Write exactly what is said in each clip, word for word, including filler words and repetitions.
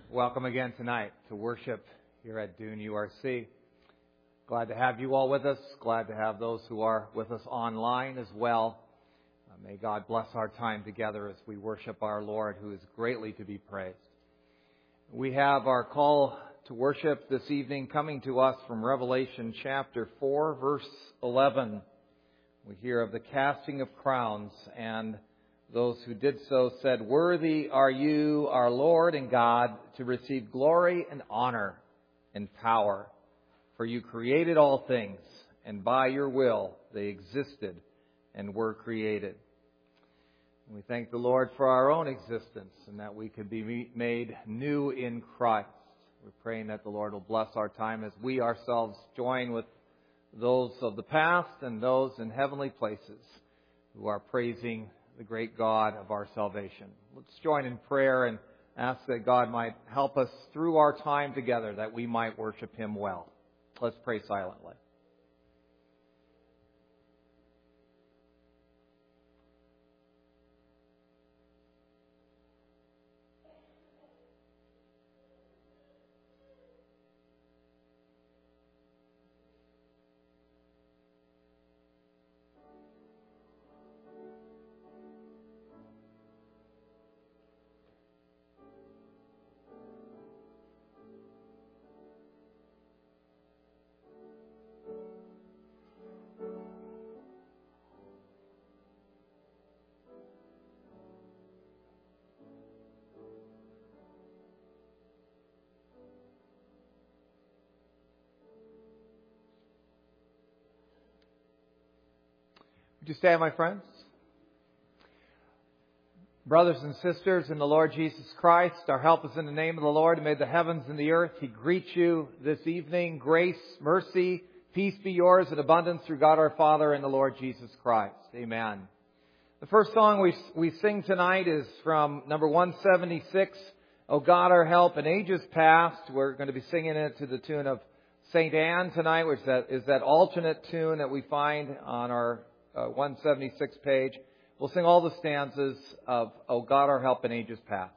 Welcome again tonight to worship here at Dune U R C. Glad to have you all with us. Glad to have those who are with us online as well. Uh, may God bless our time together as we worship our Lord, who is greatly to be praised. We have our call to worship this evening coming to us from Revelation chapter four, verse eleven. We hear of the casting of crowns, and those who did so said, "Worthy are you, our Lord and God, to receive glory and honor and power. For you created all things, and by your will they existed and were created." And we thank the Lord for our own existence and that we could be made new in Christ. We're praying that the Lord will bless our time as we ourselves join with those of the past and those in heavenly places who are praising the great God of our salvation. Let's join in prayer and ask that God might help us through our time together, that we might worship Him well. Let's pray silently. Would you stand, my friends? Brothers and sisters in the Lord Jesus Christ, our help is in the name of the Lord who made the heavens and the earth. He greets you this evening. Grace, mercy, peace be yours in abundance through God our Father and the Lord Jesus Christ. Amen. The first song we we sing tonight is from number one seventy-six, "O God our help in ages past." We're going to be singing it to the tune of Saint Anne tonight, which is that, is that alternate tune that we find on our Uh, one seventy-six page. We'll sing all the stanzas of "O God our help in ages past."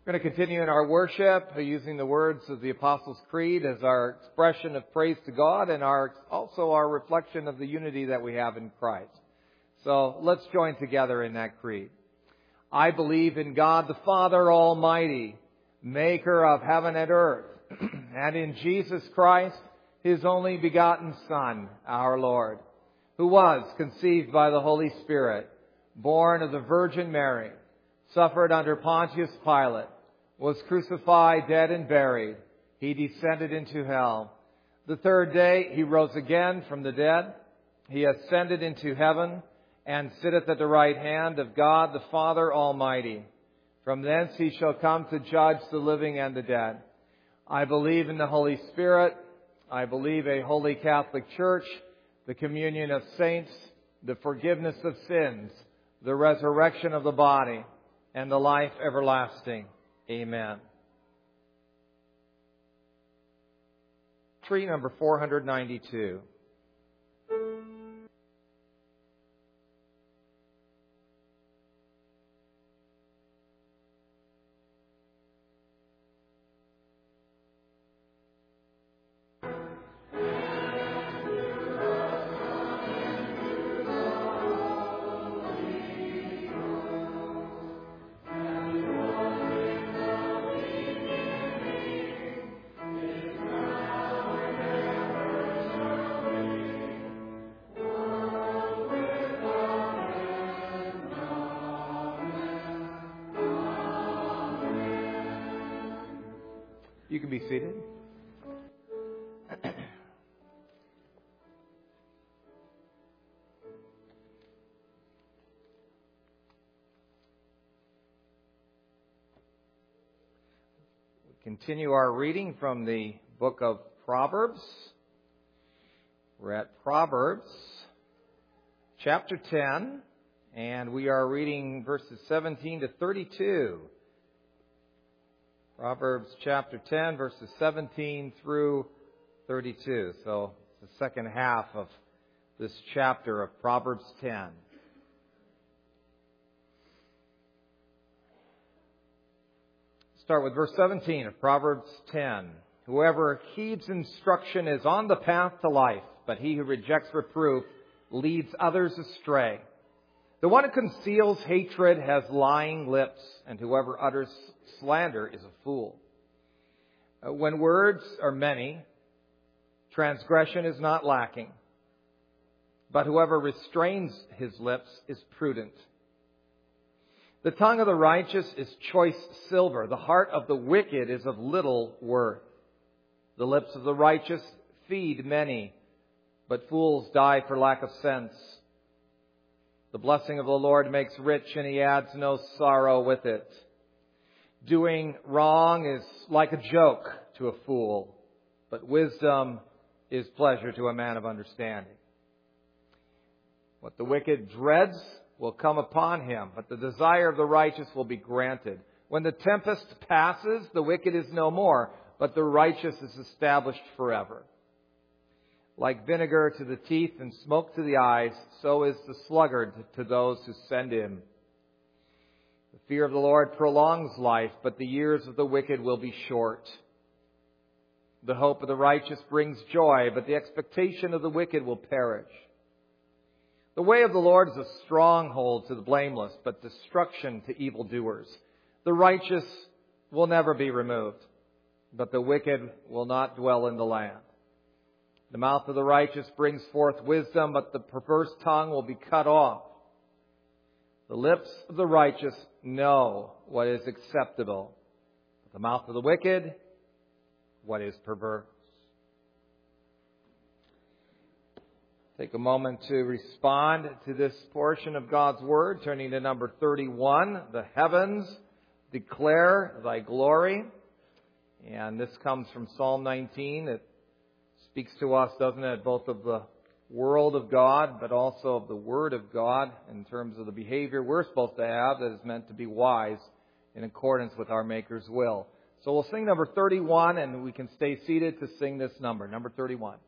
We're going to continue in our worship using the words of the Apostles' Creed as our expression of praise to God and our also our reflection of the unity that we have in Christ. So let's join together in that creed. I believe in God the Father Almighty, maker of heaven and earth, and in Jesus Christ, His only begotten Son, our Lord, who was conceived by the Holy Spirit, born of the Virgin Mary, suffered under Pontius Pilate, was crucified, dead, and buried. He descended into hell. The third day He rose again from the dead. He ascended into heaven and sitteth at the right hand of God the Father Almighty. From thence He shall come to judge the living and the dead. I believe in the Holy Spirit. I believe a holy Catholic Church, the communion of saints, the forgiveness of sins, the resurrection of the body, and the life everlasting. Amen. Tree number four hundred ninety-two. You can be seated. We continue our reading from the book of Proverbs. We're at Proverbs chapter ten, and we are reading verses seventeen to thirty-two. Proverbs chapter ten, verses seventeen through thirty-two. So the second half of this chapter of Proverbs ten. Start with verse seventeen of Proverbs ten. Whoever heeds instruction is on the path to life, but he who rejects reproof leads others astray. The one who conceals hatred has lying lips, and whoever utters slander is a fool. When words are many, transgression is not lacking. But whoever restrains his lips is prudent. The tongue of the righteous is choice silver. The heart of the wicked is of little worth. The lips of the righteous feed many, but fools die for lack of sense. The blessing of the Lord makes rich, and He adds no sorrow with it. Doing wrong is like a joke to a fool, but wisdom is pleasure to a man of understanding. What the wicked dreads will come upon him, but the desire of the righteous will be granted. When the tempest passes, the wicked is no more, but the righteous is established forever. Like vinegar to the teeth and smoke to the eyes, so is the sluggard to those who send him. The fear of the Lord prolongs life, but the years of the wicked will be short. The hope of the righteous brings joy, but the expectation of the wicked will perish. The way of the Lord is a stronghold to the blameless, but destruction to evildoers. The righteous will never be removed, but the wicked will not dwell in the land. The mouth of the righteous brings forth wisdom, but the perverse tongue will be cut off. The lips of the righteous know what is acceptable, but the mouth of the wicked, what is perverse. Take a moment to respond to this portion of God's Word, turning to number thirty-one. The heavens declare Thy glory. And this comes from Psalm nineteen. It speaks to us, doesn't it, both of the world of God, but also of the Word of God in terms of the behavior we're supposed to have that is meant to be wise in accordance with our Maker's will. So we'll sing number thirty-one, and we can stay seated to sing this number, number thirty-one.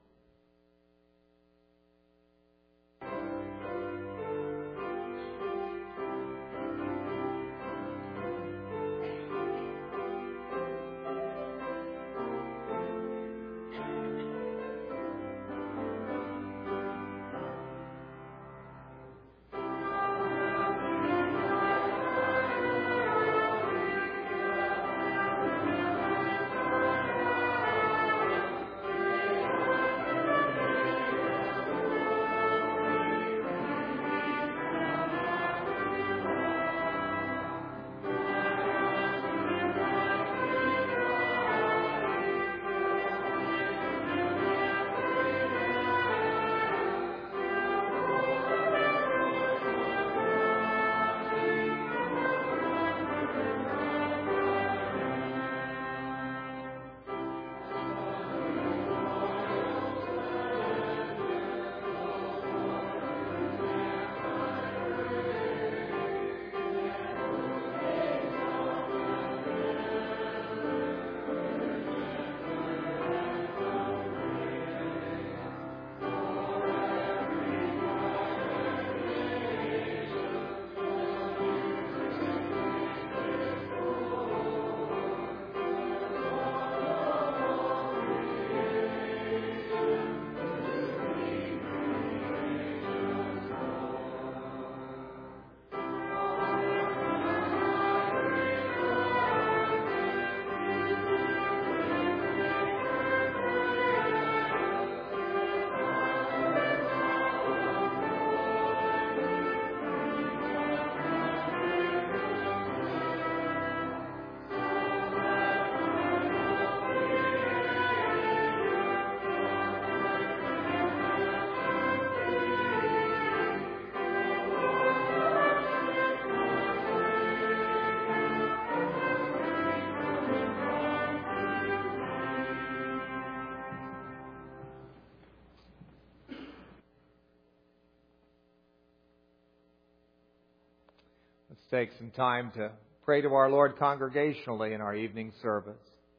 take some time to pray to our Lord congregationally in our evening service.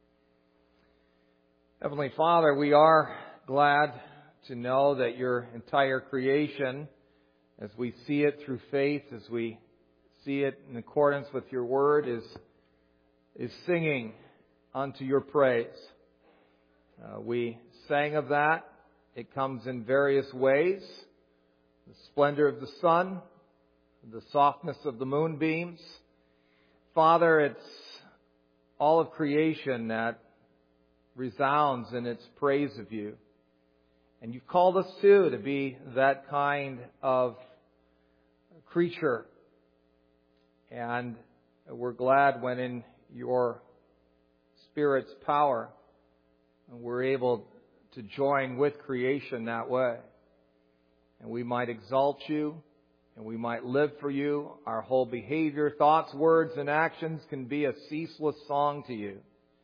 Heavenly Father, we are glad to know that your entire creation, as we see it through faith, as we see it in accordance with your word, is, is singing unto your praise. Uh, we sang of that. It comes in various ways. The splendor of the sun, the softness of the moonbeams. Father, it's all of creation that resounds in its praise of you. And you've called us too to be that kind of creature. And we're glad when in your Spirit's power we're able to join with creation that way. And we might exalt you, and we might live for you. Our whole behavior, thoughts, words, and actions can be a ceaseless song to you.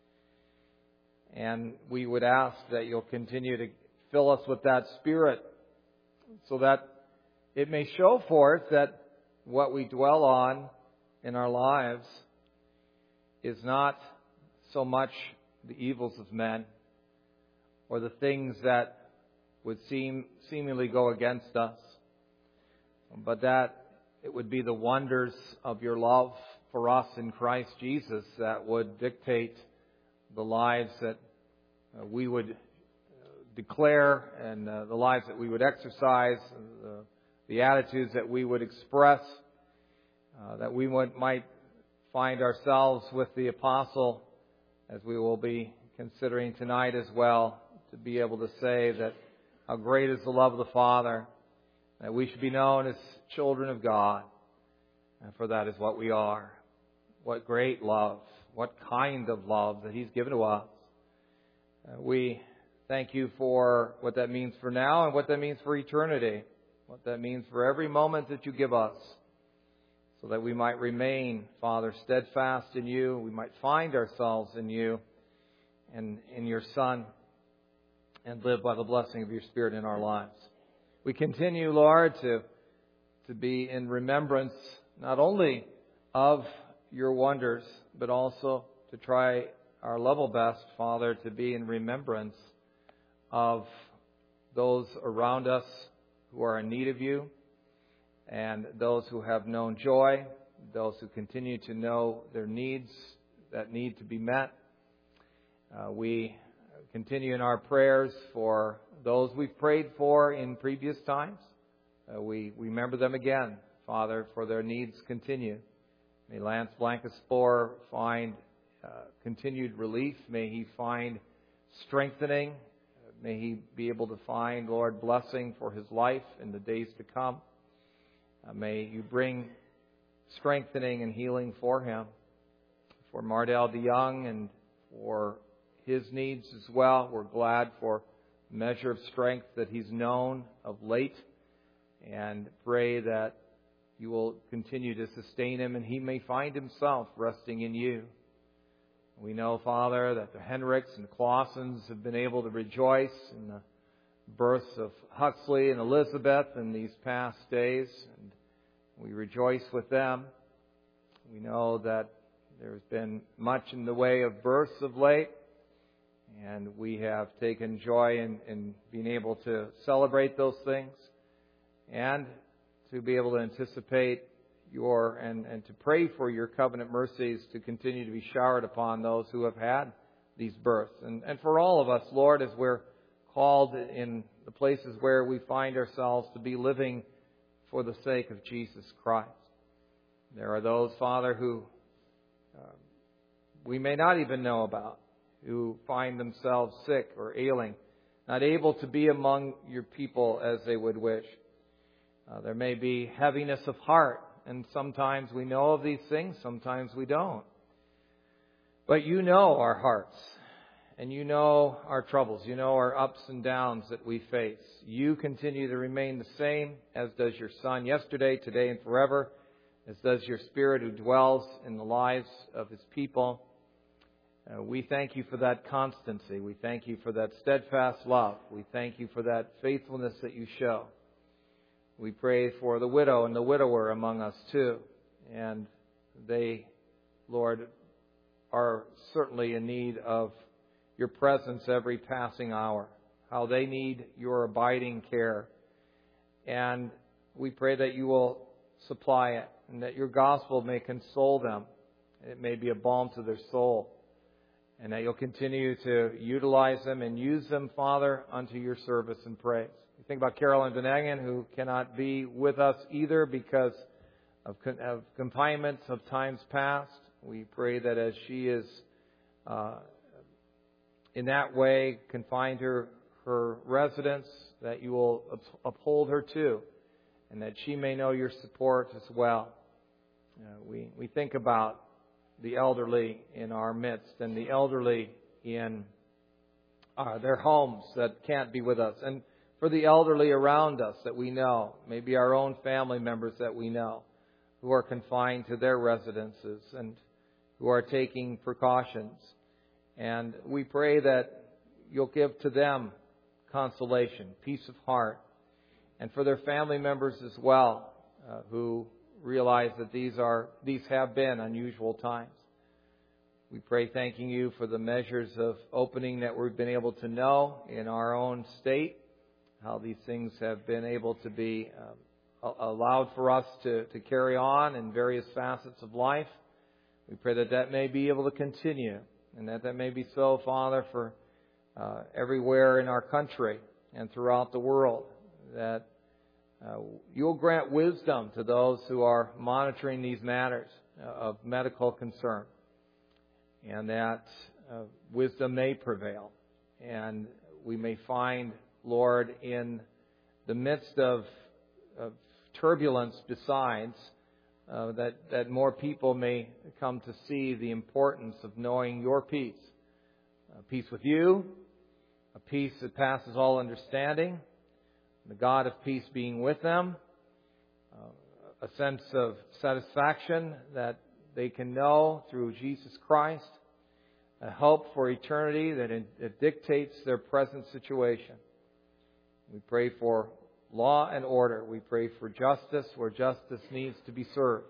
And we would ask that you'll continue to fill us with that Spirit so that it may show forth that what we dwell on in our lives is not so much the evils of men or the things that would seem seemingly go against us, but that it would be the wonders of your love for us in Christ Jesus that would dictate the lives that uh, we would declare and uh, the lives that we would exercise, the, the attitudes that we would express, uh, that we would, might find ourselves with the apostle, as we will be considering tonight as well, to be able to say that how great is the love of the Father, that we should be known as children of God. And for that is what we are. What great love, what kind of love that He's given to us. Uh, we thank you for what that means for now and what that means for eternity. What that means for every moment that you give us. So that we might remain, Father, steadfast in you. We might find ourselves in you and in your Son. And live by the blessing of your Spirit in our lives. We continue, Lord, to, to be in remembrance not only of your wonders, but also to try our level best, Father, to be in remembrance of those around us who are in need of you, and those who have known joy, those who continue to know their needs that need to be met. Uh, we continue in our prayers for those we've prayed for in previous times. Uh, we, we remember them again, Father, for their needs continue. May Lance Blancaspor find uh, continued relief. May he find strengthening. May he be able to find, Lord, blessing for his life in the days to come. Uh, may you bring strengthening and healing for him. For Mardell DeYoung and for his needs as well. We're glad for the measure of strength that he's known of late, and pray that you will continue to sustain him and he may find himself resting in you. We know, Father, that the Henricks and the Clausens have been able to rejoice in the births of Huxley and Elizabeth in these past days, and we rejoice with them. We know that there's been much in the way of births of late, and we have taken joy in, in being able to celebrate those things and to be able to anticipate your and, and to pray for your covenant mercies to continue to be showered upon those who have had these births. And, and for all of us, Lord, as we're called in the places where we find ourselves to be living for the sake of Jesus Christ. There are those, Father, who uh, we may not even know about, who find themselves sick or ailing, not able to be among your people as they would wish. Uh, there may be heaviness of heart, and sometimes we know of these things, sometimes we don't. But you know our hearts, and you know our troubles, you know our ups and downs that we face. You continue to remain the same, as does your Son yesterday, today, and forever, as does your Spirit who dwells in the lives of His people. Uh, we thank you for that constancy. We thank you for that steadfast love. We thank you for that faithfulness that you show. We pray for the widow and the widower among us too. And they, Lord, are certainly in need of your presence every passing hour, how they need your abiding care. And we pray that you will supply it and that your gospel may console them. It may be a balm to their soul. And that you'll continue to utilize them and use them, Father, unto your service and praise. We think about Carolyn Donegan, who cannot be with us either because of, con- of confinements of times past. We pray that as she is uh, in that way confined to her residence, that you will uphold her too, and that she may know your support as well. Uh, we, we think about the elderly in our midst and the elderly in uh, their homes that can't be with us. And for the elderly around us that we know, maybe our own family members that we know, who are confined to their residences and who are taking precautions. And we pray that you'll give to them consolation, peace of heart, and for their family members as well, uh, who realize that these are these have been unusual times. We pray thanking you for the measures of opening that we've been able to know in our own state, how these things have been able to be um, allowed for us to, to carry on in various facets of life. We pray that that may be able to continue, and that that may be so, Father, for uh, everywhere in our country and throughout the world, that uh, you'll grant wisdom to those who are monitoring these matters uh, of medical concern, and that uh, wisdom may prevail, and we may find, Lord, in the midst of, of turbulence besides, Uh, that, that more people may come to see the importance of knowing your peace. A peace with you, a peace that passes all understanding, the God of peace being with them, uh, a sense of satisfaction that they can know through Jesus Christ, a hope for eternity that it, it dictates their present situation. We pray for law and order. We pray for justice where justice needs to be served.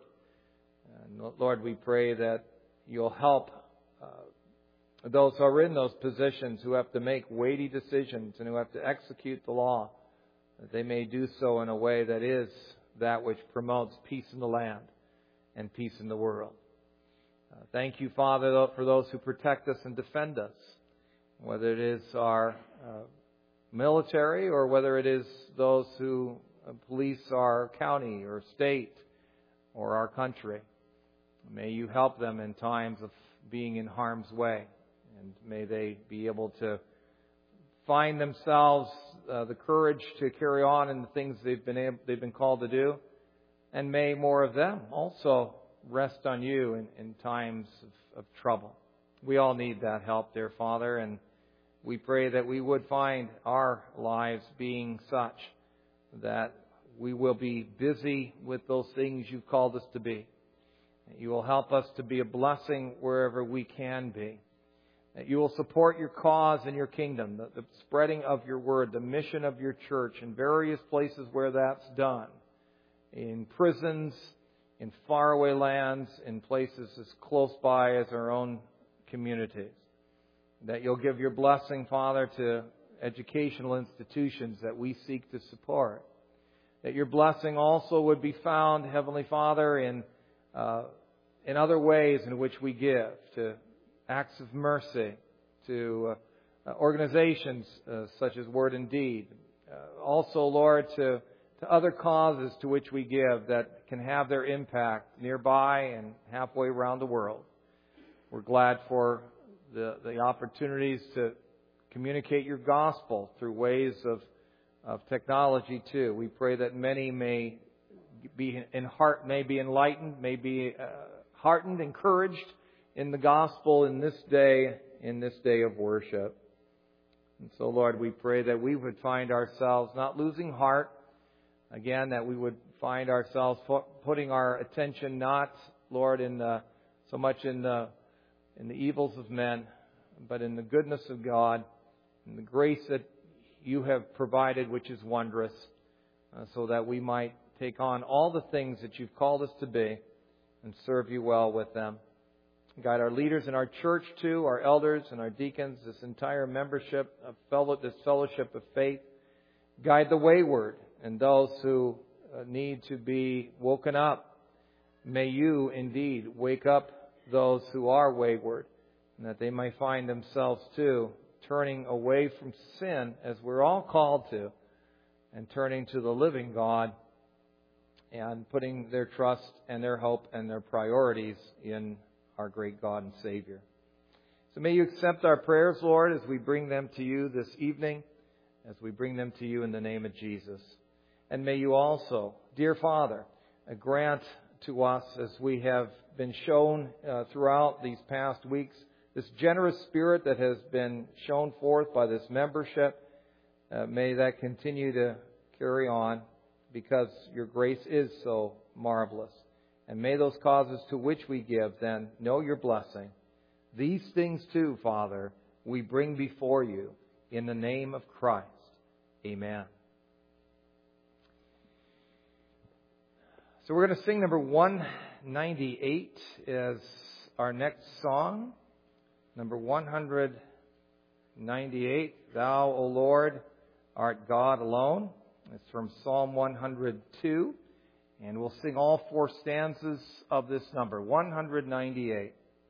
And Lord, we pray that you'll help uh, those who are in those positions who have to make weighty decisions and who have to execute the law, that they may do so in a way that is that which promotes peace in the land and peace in the world. Uh, thank you, Father, for those who protect us and defend us, whether it is our uh, military or whether it is those who police our county or state or our country. May you help them in times of being in harm's way, and may they be able to find themselves uh, the courage to carry on in the things they've been able, they've been called to do, and may more of them also rest on you in, in times of, of trouble. We all need that help, dear Father, and we pray that we would find our lives being such that we will be busy with those things you've called us to be. That you will help us to be a blessing wherever we can be. That you will support your cause and your kingdom, the, the spreading of your word, the mission of your church in various places where that's done. In prisons, in faraway lands, in places as close by as our own communities. That you'll give your blessing, Father, to educational institutions that we seek to support. That your blessing also would be found, Heavenly Father, in uh, in other ways in which we give, to acts of mercy, to uh, organizations uh, such as Word and Deed. Uh, also, Lord, to, to other causes to which we give that can have their impact nearby and halfway around the world. We're glad for the, the opportunities to communicate your gospel through ways of, of technology too. We pray that many may be in heart, may be enlightened, may be uh, heartened, encouraged in the gospel in this day, in this day of worship. And so, Lord, we pray that we would find ourselves not losing heart. Again, that we would find ourselves putting our attention not, Lord, in the, so much in the in the evils of men, but in the goodness of God, and the grace that you have provided, which is wondrous, uh, so that we might take on all the things that you've called us to be, and serve you well with them. Guide our leaders in our church too, our elders and our deacons, this entire membership of fellow, this fellowship of faith. Guide the wayward and those who need to be woken up. May you indeed wake up those who are wayward, and that they may find themselves too turning away from sin, as we're all called to, and turning to the living God and putting their trust and their hope and their priorities in our great God and Savior. So may you accept our prayers, Lord, as we bring them to you this evening, as we bring them to you in the name of Jesus. And may you also, dear Father, grant to us, as we have been shown uh, throughout these past weeks, this generous spirit that has been shown forth by this membership. Uh, may that continue to carry on, because your grace is so marvelous. And may those causes to which we give then know your blessing. These things too, Father, we bring before you in the name of Christ. Amen. So we're going to sing number one ninety-eight as our next song. Number one ninety-eight, Thou, O Lord, art God alone. It's from Psalm one hundred two. And we'll sing all four stanzas of this number, one ninety-eight.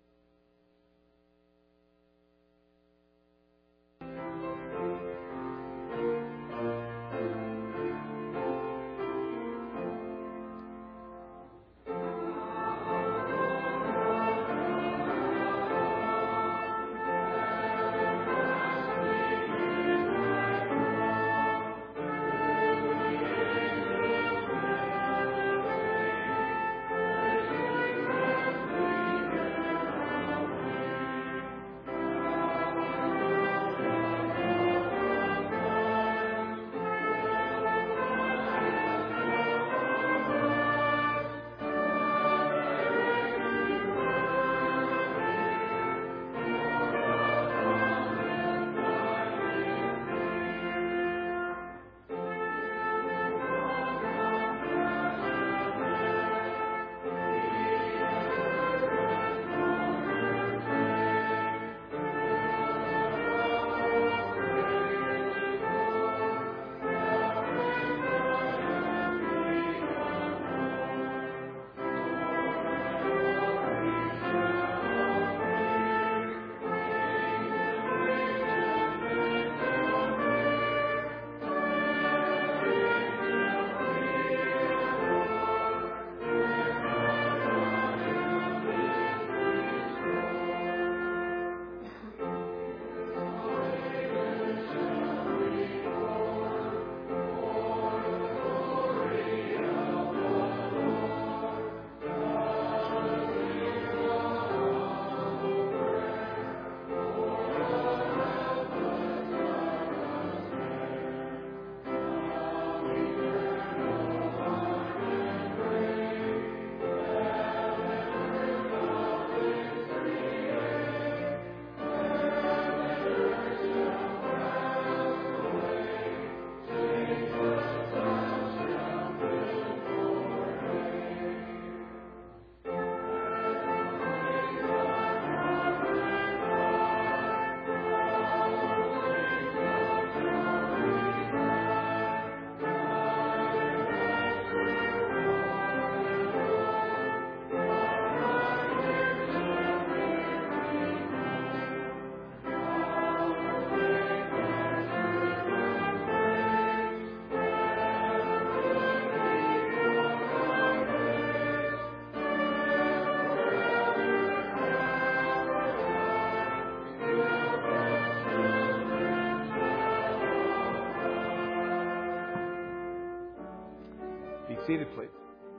Seated, please.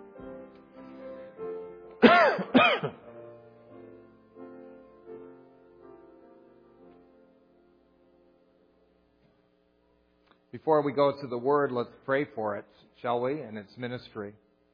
Before we go to the Word, let's pray for it, shall we, and its ministry.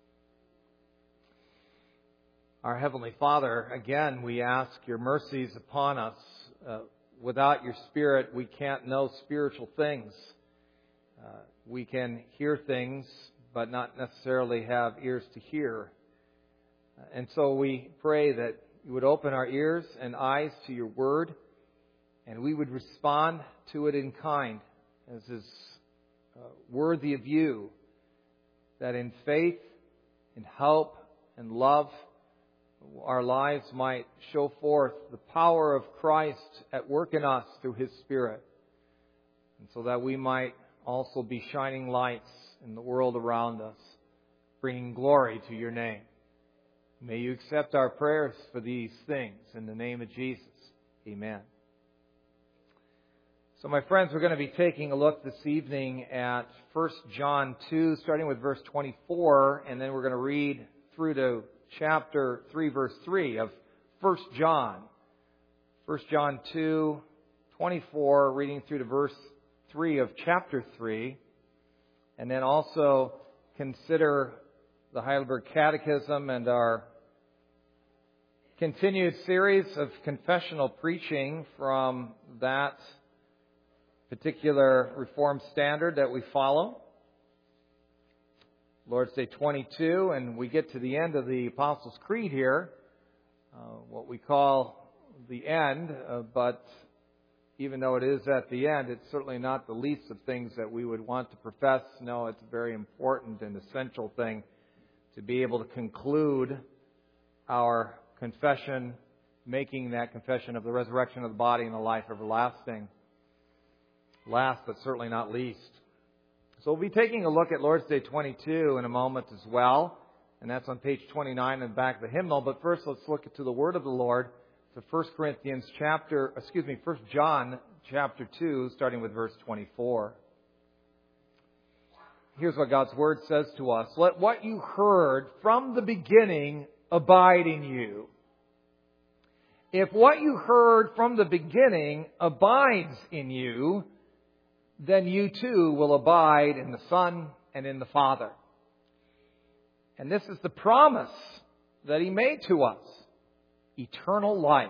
Our Heavenly Father, again, we ask your mercies upon us. Uh, without your Spirit, we can't know spiritual things. Uh, we can hear things, but not necessarily have ears to hear. Uh, And so we pray that you would open our ears and eyes to your word, and we would respond to it in kind, as is uh, worthy of you, that in faith, in hope, and love, our lives might show forth the power of Christ at work in us through His Spirit, and so that we might also be shining lights in the world around us, bringing glory to your name. May you accept our prayers for these things in the name of Jesus. Amen. So my friends, we're going to be taking a look this evening at First John two, starting with verse twenty-four, and then we're going to read through to chapter three, verse three of First John. First John two, twenty-four, reading through to verse three of chapter three, and then also consider the Heidelberg Catechism and our continued series of confessional preaching from that particular Reformed standard that we follow. Lord's Day twenty-two, and we get to the end of the Apostles' Creed here, uh, what we call the end, uh, but even though it is at the end, it's certainly not the least of things that we would want to profess. No, it's a very important and essential thing to be able to conclude our confession, making that confession of the resurrection of the body and the life everlasting. Last but certainly not least. So we'll be taking a look at Lord's Day twenty-two in a moment as well. And that's on page twenty-nine in the back of the hymnal. But first let's look to the Word of the Lord. To First Corinthians chapter, excuse me, First John chapter two, starting with verse twenty-four. Here's what God's Word says to us. Let what you heard from the beginning abide in you. If what you heard from the beginning abides in you, then you too will abide in the Son and in the Father. And this is the promise that He made to us, eternal life.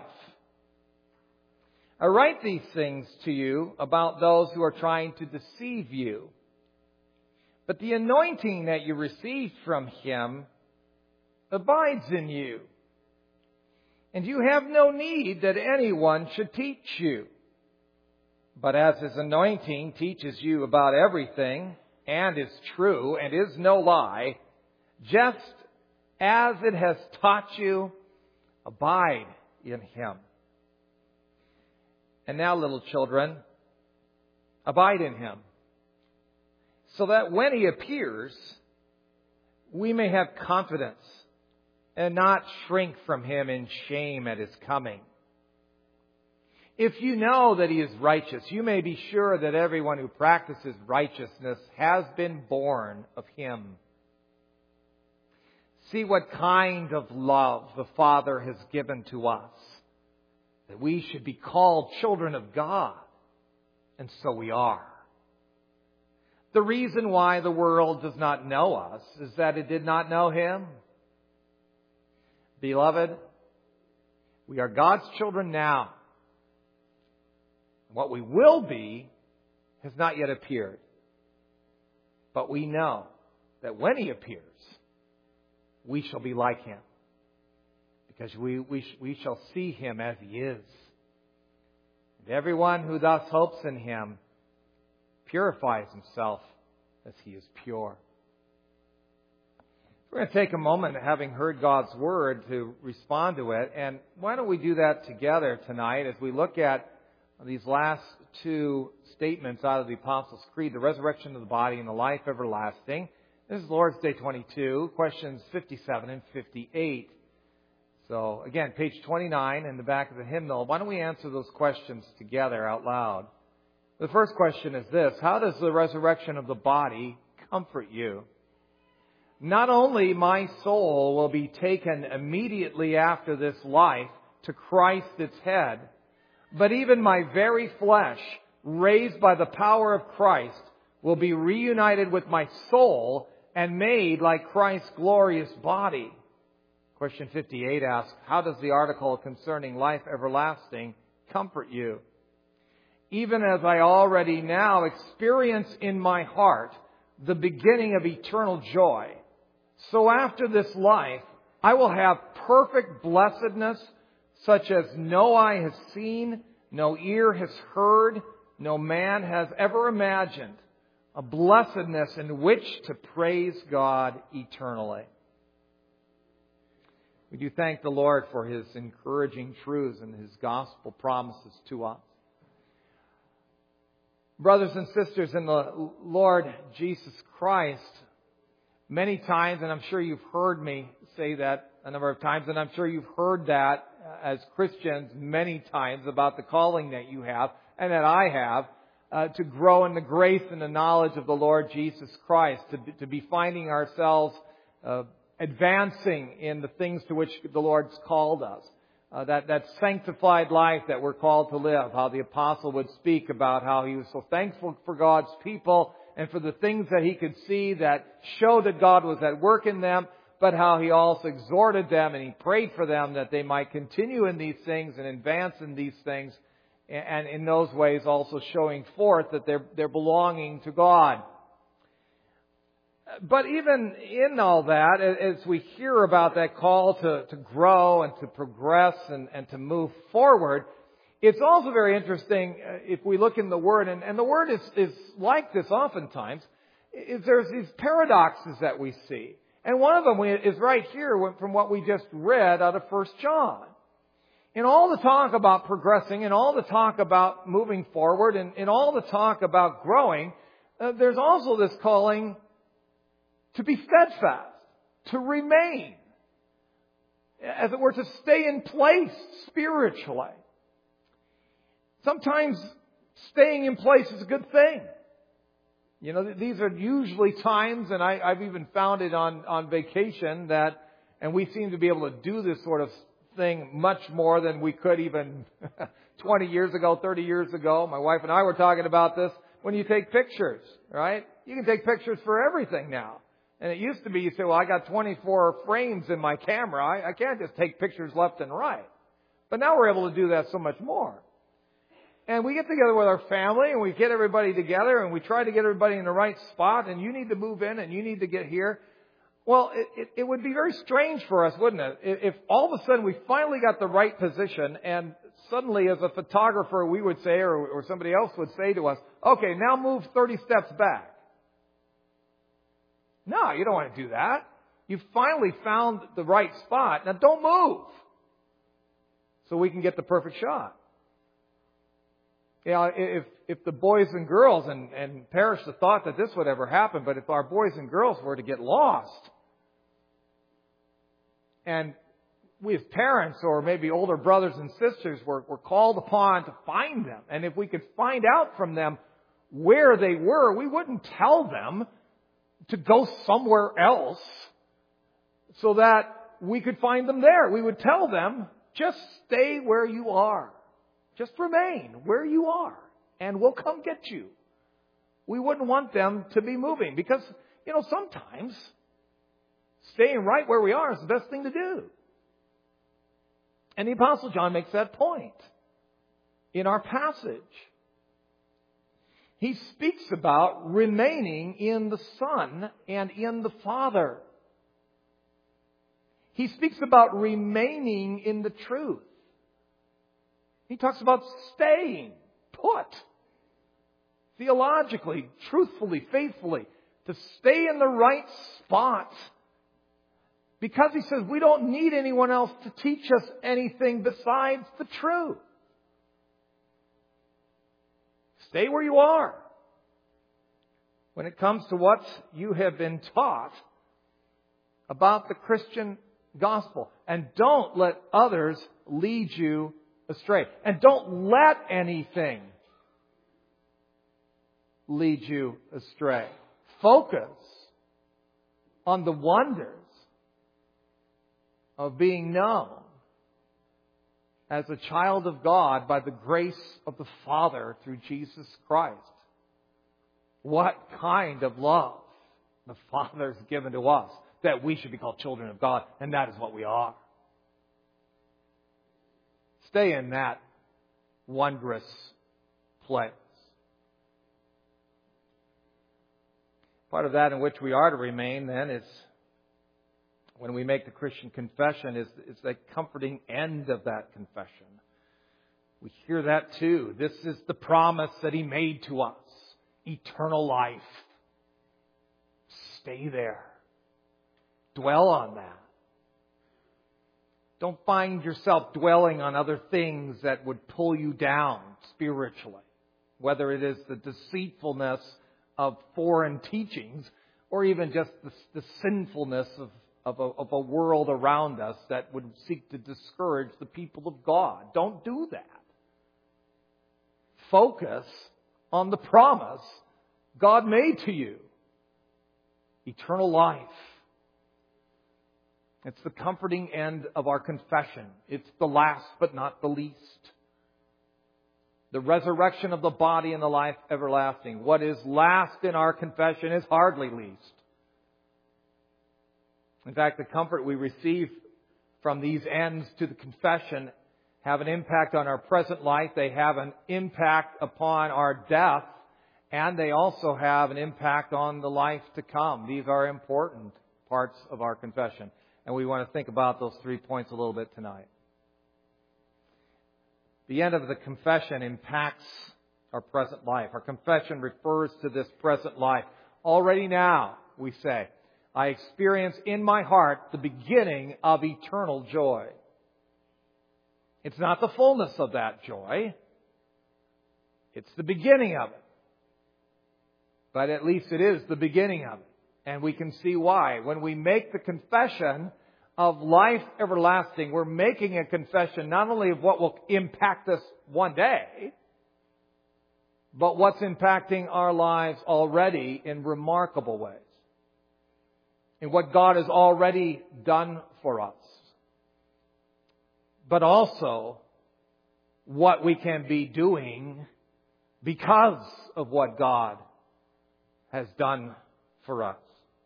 I write these things to you about those who are trying to deceive you. But the anointing that you received from Him abides in you. And you have no need that anyone should teach you. But as His anointing teaches you about everything, and is true, and is no lie, just as it has taught you, abide in Him. And now, little children, abide in Him, so that when He appears, we may have confidence and not shrink from Him in shame at His coming. If you know that He is righteous, you may be sure that everyone who practices righteousness has been born of Him. See what kind of love the Father has given to us, that we should be called children of God, and so we are. The reason why the world does not know us is that it did not know Him. Beloved, we are God's children now. What we will be has not yet appeared. But we know that when He appears, we shall be like Him. Because we, we, we shall see Him as He is. And everyone who thus hopes in Him purifies himself as He is pure. We're going to take a moment, having heard God's Word, to respond to it. And why don't we do that together tonight as we look at these last two statements out of the Apostles' Creed, the resurrection of the body and the life everlasting. This is Lord's Day twenty-two, questions fifty-seven and fifty-eight. So, again, page twenty-nine in the back of the hymnal. Why don't we answer those questions together out loud? The first question is this: how does the resurrection of the body comfort you? Not only my soul will be taken immediately after this life to Christ its head, but even my very flesh, raised by the power of Christ, will be reunited with my soul and made like Christ's glorious body. Question fifty-eight asks, how does the article concerning life everlasting comfort you? Even as I already now experience in my heart the beginning of eternal joy, so after this life I will have perfect blessedness such as no eye has seen, no ear has heard, no man has ever imagined. A blessedness in which to praise God eternally. We do thank the Lord for His encouraging truths and His gospel promises to us. Brothers and sisters in the Lord Jesus Christ, many times, and I'm sure you've heard me say that a number of times, and I'm sure you've heard that as Christians many times about the calling that you have and that I have uh, to grow in the grace and the knowledge of the Lord Jesus Christ, to be, to be finding ourselves uh, advancing in the things to which the Lord's called us. Uh, that, that sanctified life that we're called to live. How the apostle would speak about how he was so thankful for God's people and for the things that he could see that showed that God was at work in them, but how he also exhorted them and he prayed for them that they might continue in these things and advance in these things, and in those ways also showing forth that they're, they're belonging to God. But even in all that, as we hear about that call to, to grow and to progress and, and to move forward, it's also very interesting if we look in the Word, and, and the Word is, is like this oftentimes, is there's these paradoxes that we see. And one of them is right here from what we just read out of First John. In all the talk about progressing, and all the talk about moving forward, and in all the talk about growing, uh, there's also this calling to be steadfast, to remain, as it were, to stay in place spiritually. Sometimes staying in place is a good thing. You know, these are usually times, and I, I've even found it on, on vacation, that, and we seem to be able to do this sort of thing much more than we could even twenty years ago, thirty years ago. My wife and I were talking about this. When you take pictures, right? You can take pictures for everything now. And it used to be, you say, well, I got twenty-four frames in my camera. I, I can't just take pictures left and right. But now we're able to do that so much more. And we get together with our family and we get everybody together and we try to get everybody in the right spot, and you need to move in and you need to get here. Well, it, it, it would be very strange for us, wouldn't it? If all of a sudden we finally got the right position and suddenly as a photographer we would say, or, or somebody else would say to us, okay, now move thirty steps back. No, you don't want to do that. You've finally found the right spot. Now don't move so we can get the perfect shot. You know, if, if the boys and girls, and, and perish the thought that this would ever happen, but if our boys and girls were to get lost, and we as parents or maybe older brothers and sisters were, were called upon to find them, and if we could find out from them where they were, we wouldn't tell them to go somewhere else so that we could find them there. We would tell them, just stay where you are. Just remain where you are, and we'll come get you. We wouldn't want them to be moving because, you know, sometimes staying right where we are is the best thing to do. And the Apostle John makes that point in our passage. He speaks about remaining in the Son and in the Father. He speaks about remaining in the truth. He talks about staying put, theologically, truthfully, faithfully, to stay in the right spot. Because he says we don't need anyone else to teach us anything besides the truth. Stay where you are when it comes to what you have been taught about the Christian gospel. And don't let others lead you astray. And don't let anything lead you astray. Focus on the wonders of being known as a child of God by the grace of the Father through Jesus Christ. What kind of love the Father has given to us that we should be called children of God, and that is what we are. Stay in that wondrous place. Part of that in which we are to remain then is when we make the Christian confession is, is the comforting end of that confession. We hear that too. This is the promise that He made to us. Eternal life. Stay there. Dwell on that. Don't find yourself dwelling on other things that would pull you down spiritually. Whether it is the deceitfulness of foreign teachings or even just the, the sinfulness of, of, a, of a world around us that would seek to discourage the people of God. Don't do that. Focus on the promise God made to you. Eternal life. It's the comforting end of our confession. It's the last but not the least. The resurrection of the body and the life everlasting. What is last in our confession is hardly least. In fact, the comfort we receive from these ends to the confession have an impact on our present life. They have an impact upon our death. And they also have an impact on the life to come. These are important parts of our confession. And we want to think about those three points a little bit tonight. The end of the confession impacts our present life. Our confession refers to this present life. Already now, we say, I experience in my heart the beginning of eternal joy. It's not the fullness of that joy. It's the beginning of it. But at least it is the beginning of it. And we can see why. When we make the confession of life everlasting, we're making a confession not only of what will impact us one day, but what's impacting our lives already in remarkable ways. In what God has already done for us. But also what we can be doing because of what God has done for us.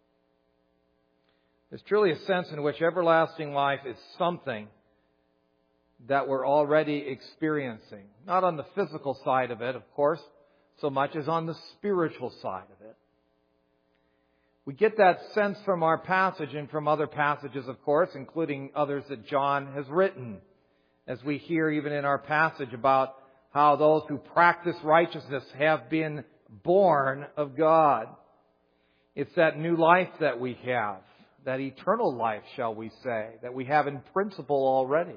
There's truly a sense in which everlasting life is something that we're already experiencing. Not on the physical side of it, of course, so much as on the spiritual side of it. We get that sense from our passage and from other passages, of course, including others that John has written. As we hear even in our passage about how those who practice righteousness have been born of God. It's that new life that we have. That eternal life, shall we say, that we have in principle already.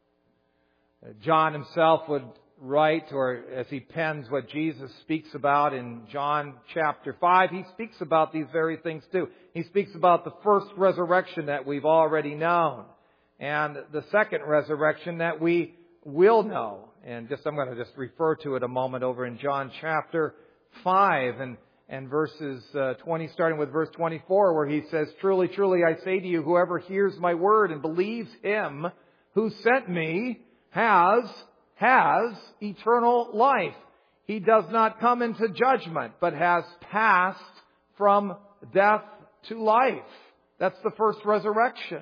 John himself would write, or as he pens what Jesus speaks about in John chapter five, he speaks about these very things too. He speaks about the first resurrection that we've already known, and the second resurrection that we will know. And just I'm going to just refer to it a moment over in John chapter five and And verses uh, twenty, starting with verse twenty-four, where he says, Truly, truly, I say to you, whoever hears my word and believes Him who sent me has, has eternal life. He does not come into judgment, but has passed from death to life. That's the first resurrection.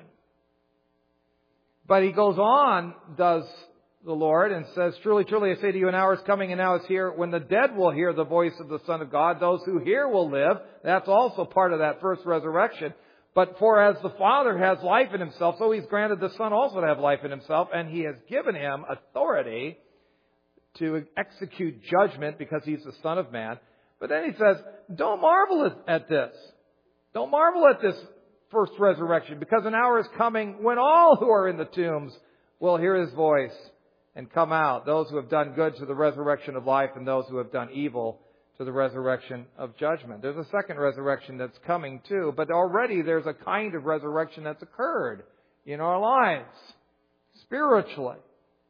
But he goes on, does the Lord, and says, Truly, truly, I say to you, an hour is coming and now is here when the dead will hear the voice of the Son of God. Those who hear will live. That's also part of that first resurrection. But for as the Father has life in Himself, so He's granted the Son also to have life in Himself, and He has given Him authority to execute judgment because He's the Son of Man. But then He says, don't marvel at this. Don't marvel at this first resurrection, because an hour is coming when all who are in the tombs will hear His voice and come out, those who have done good to the resurrection of life, and those who have done evil to the resurrection of judgment. There's a second resurrection that's coming too, but already there's a kind of resurrection that's occurred in our lives, spiritually.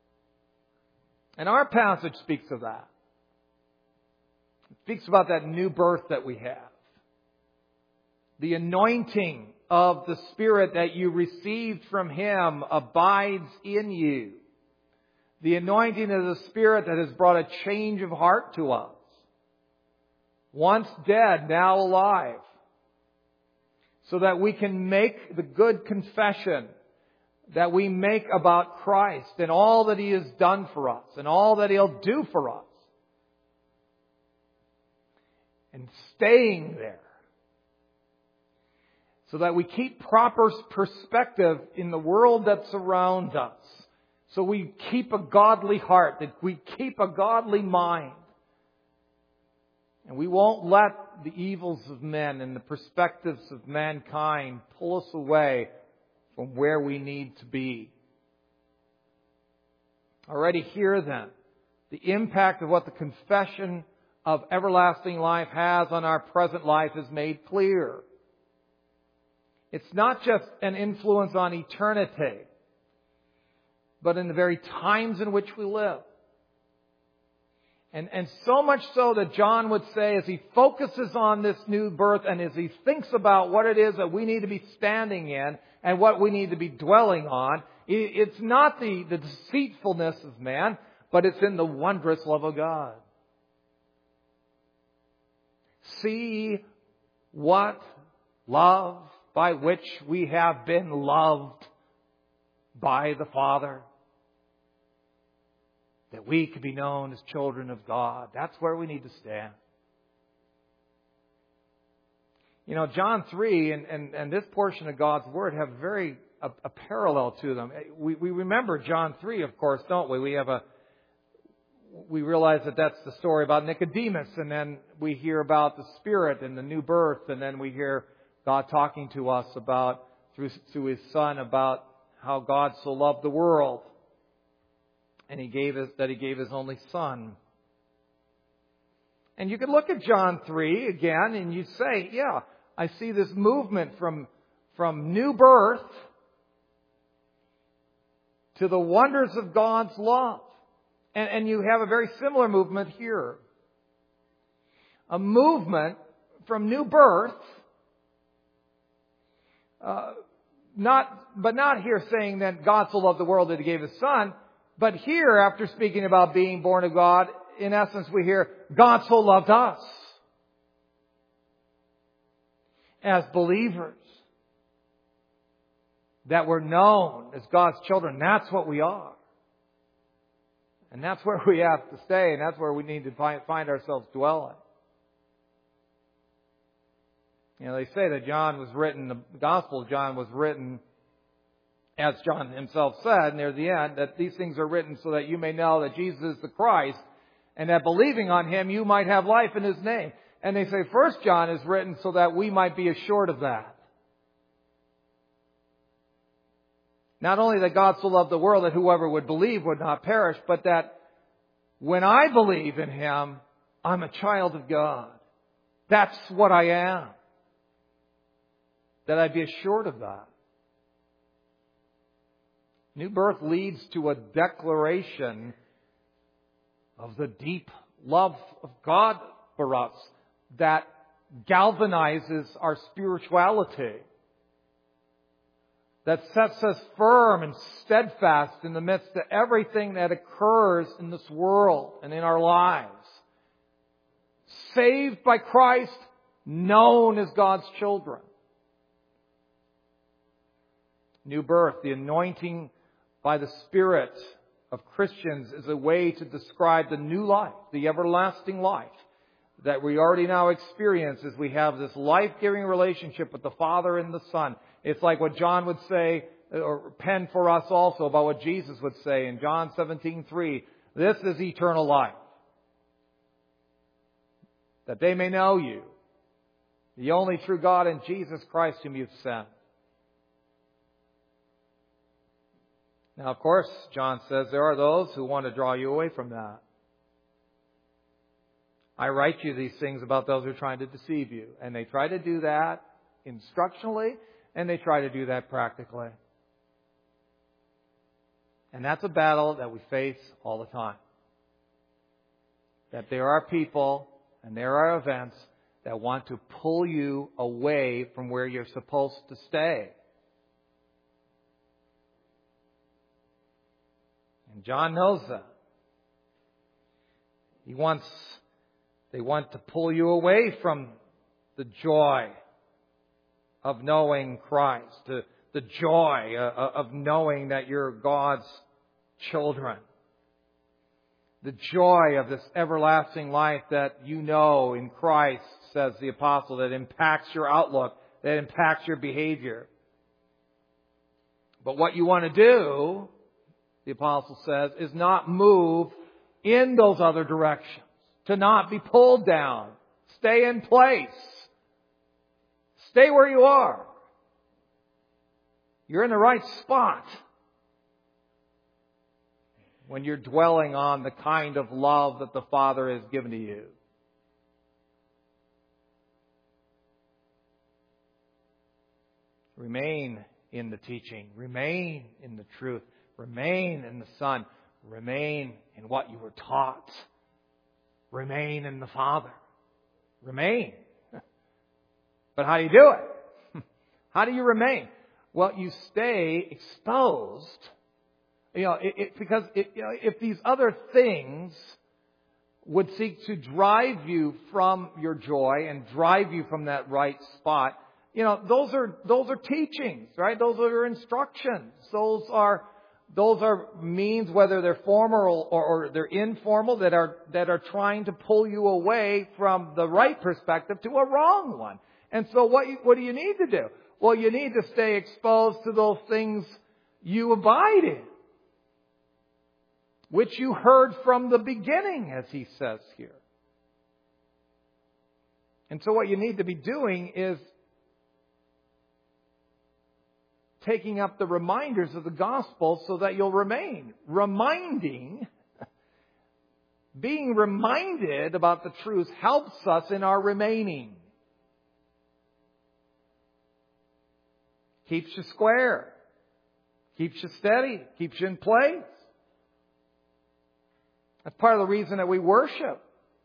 And our passage speaks of that. It speaks about that new birth that we have. The anointing of the Spirit that you received from Him abides in you. The anointing of the Spirit that has brought a change of heart to us. Once dead, now alive. So that we can make the good confession that we make about Christ and all that He has done for us and all that He'll do for us. And staying there. so that we keep proper perspective in the world that surrounds us. So we keep a godly heart, that we keep a godly mind. And we won't let the evils of men and the perspectives of mankind pull us away from where we need to be. Already here then, the impact of what the confession of everlasting life has on our present life is made clear. It's not just an influence on eternity, but in the very times in which we live. And, and so much so that John would say, as he focuses on this new birth and as he thinks about what it is that we need to be standing in and what we need to be dwelling on, it's not the, the deceitfulness of man, but it's in the wondrous love of God. See what love by which we have been loved by the Father, that we could be known as children of God. That's where we need to stand. You know, John three and, and, and this portion of God's Word have very a, a parallel to them. We, we remember John three, of course, don't we? We have a we realize that that's the story about Nicodemus, and then we hear about the Spirit and the new birth, and then we hear God talking to us about through through His Son about how God so loved the world, and He gave us that He gave His only Son. And you could look at John three again, and you'd say, "Yeah, I see this movement from from new birth to the wonders of God's love." And, and you have a very similar movement here. A movement from new birth, uh, not, but not here saying that God so loved the world that He gave His Son, but here, after speaking about being born of God, in essence we hear, God so loved us as believers, that we're known as God's children. That's what we are. And that's where we have to stay, and that's where we need to find, find ourselves dwelling. You know, they say that John was written, the Gospel of John was written, as John himself said near the end, that these things are written so that you may know that Jesus is the Christ, and that believing on Him you might have life in His name. And they say First John is written so that we might be assured of that. Not only that God so loved the world that whoever would believe would not perish, but that when I believe in Him, I'm a child of God. That's what I am. That I be assured of that. New birth leads to a declaration of the deep love of God for us that galvanizes our spirituality, that sets us firm and steadfast in the midst of everything that occurs in this world and in our lives. Saved by Christ, known as God's children. New birth, the anointing by the Spirit of Christians, is a way to describe the new life, the everlasting life that we already now experience as we have this life-giving relationship with the Father and the Son. It's like what John would say, or pen for us also, about what Jesus would say in John seventeen three. This is eternal life, that they may know You, the only true God, and Jesus Christ whom You've sent. Now, of course, John says there are those who want to draw you away from that. I write you these things about those who are trying to deceive you. And they try to do that instructionally, and they try to do that practically. And that's a battle that we face all the time. That there are people and there are events that want to pull you away from where you're supposed to stay. And John knows that. He wants, they want to pull you away from the joy of knowing Christ, the, the joy of knowing that you're God's children, the joy of this everlasting life that you know in Christ, says the apostle, that impacts your outlook, that impacts your behavior. But what you want to do, the apostle says, is not move in those other directions. To not be pulled down. Stay in place. Stay where you are. You're in the right spot when you're dwelling on the kind of love that the Father has given to you. Remain in the teaching. Remain in the truth. Remain in the Son. Remain in what you were taught. Remain in the Father. Remain. But how do you do it? How do you remain? Well, you stay exposed. You know, it, it, because it, you know, if these other things would seek to drive you from your joy and drive you from that right spot, you know, those are those are teachings, right? Those are instructions. Those are those are means, whether they're formal or, or they're informal, that are that are trying to pull you away from the right perspective to a wrong one. And so, what you, what do you need to do? Well, you need to stay exposed to those things you abide in, which you heard from the beginning, as he says here. And so what you need to be doing is taking up the reminders of the gospel so that you'll remain. Reminding, being reminded about the truth helps us in our remaining. Keeps you square. Keeps you steady. Keeps you in place. That's part of the reason that we worship.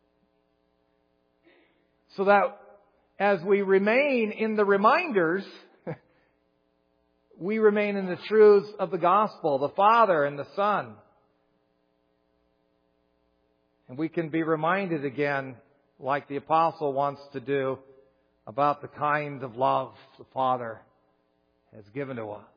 So that as we remain in the reminders, we remain in the truths of the gospel, the Father and the Son. And we can be reminded again, like the apostle wants to do, about the kind of love the Father has given to us.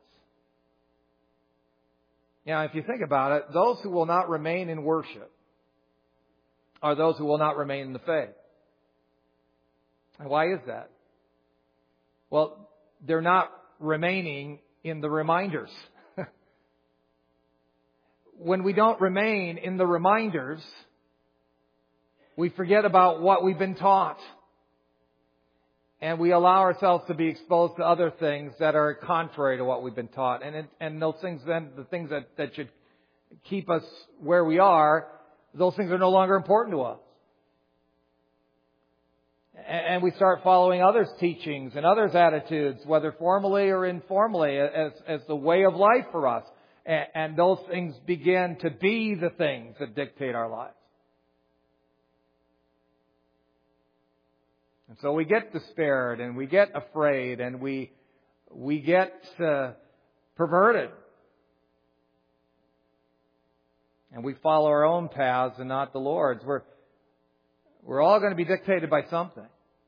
Now, if you think about it, those who will not remain in worship are those who will not remain in the faith. And why is that? Well, they're not remaining in the reminders. When we don't remain in the reminders, we forget about what we've been taught. And we allow ourselves to be exposed to other things that are contrary to what we've been taught. And it, and those things then, the things that, that should keep us where we are, those things are no longer important to us. And we start following others' teachings and others' attitudes, whether formally or informally, as, as the way of life for us. And, and those things begin to be the things that dictate our lives. And so we get despaired and we get afraid and we we get uh, perverted. And we follow our own paths and not the Lord's. We're, we're all going to be dictated by something.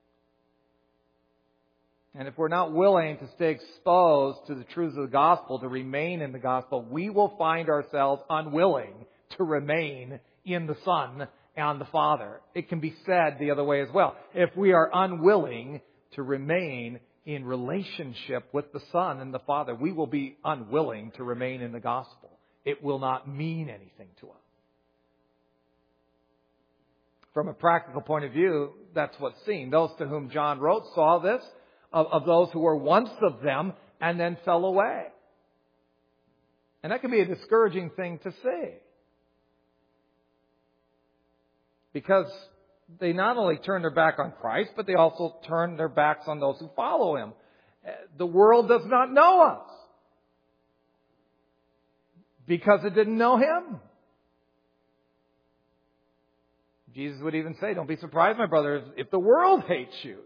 And if we're not willing to stay exposed to the truths of the gospel, to remain in the gospel, we will find ourselves unwilling to remain in the Son and the Father. It can be said the other way as well. If we are unwilling to remain in relationship with the Son and the Father, we will be unwilling to remain in the gospel. It will not mean anything to us. From a practical point of view, that's what's seen. Those to whom John wrote saw this, of, of those who were once of them and then fell away. And that can be a discouraging thing to see. Because they not only turn their back on Christ, but they also turn their backs on those who follow Him. The world does not know us because it didn't know Him. Jesus would even say, don't be surprised, my brothers, if the world hates you.